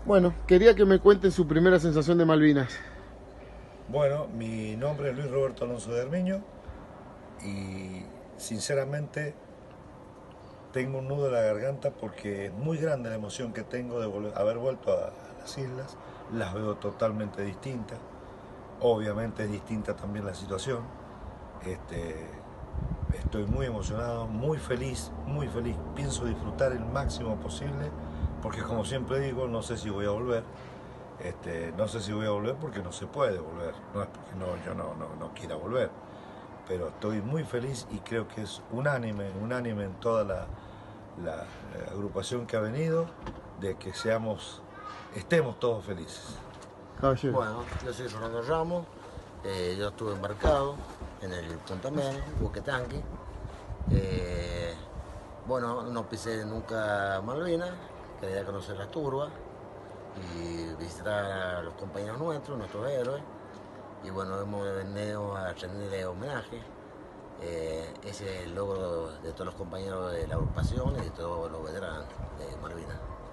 Bueno, quería que me cuenten su primera sensación de Malvinas. Bueno, mi nombre es Luis Roberto Alonso de Armiño y sinceramente tengo un nudo en la garganta porque es muy grande la emoción que tengo de haber vuelto a las islas. Las veo totalmente distintas. Obviamente es distinta también la situación. Este, Estoy muy emocionado, muy feliz, muy feliz. Pienso disfrutar el máximo posible porque como siempre digo, no sé si voy a volver. No sé si voy a volver porque no se puede volver. No es porque yo no quiera volver. Pero estoy muy feliz y creo que es unánime en toda la agrupación que ha venido, de que estemos todos felices. Caballero. Bueno, yo soy Fernando Ramos, yo estuve embarcado en el Punta Mene, buque tanque. Eh, bueno, no pisé nunca Malvinas, quería conocer la turba y visitar a los compañeros nuestros héroes. Y bueno, hemos venido a rendirle homenaje. Ese es el logro de todos los compañeros de la agrupación y de todos los veteranos de Malvinas.